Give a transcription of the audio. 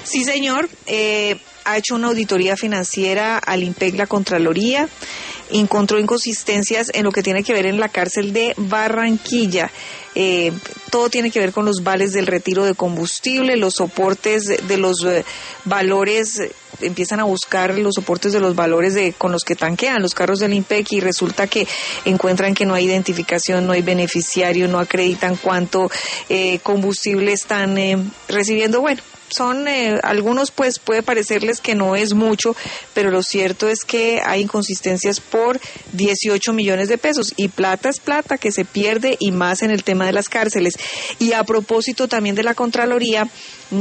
Sí, señor. Ha hecho una auditoría financiera al IMPEC, la Contraloría, encontró inconsistencias en lo que tiene que ver en la cárcel de Barranquilla. Todo tiene que ver con los vales del retiro de combustible, los soportes de los valores, empiezan a buscar los soportes de los valores con los que tanquean los carros del IMPEC y resulta que encuentran que no hay identificación, no hay beneficiario, no acreditan cuánto combustible están recibiendo. Bueno, son algunos pues puede parecerles que no es mucho, pero lo cierto es que hay inconsistencias por 18 millones de pesos y plata es plata que se pierde y más en el tema de las cárceles. Y a propósito también de la Contraloría,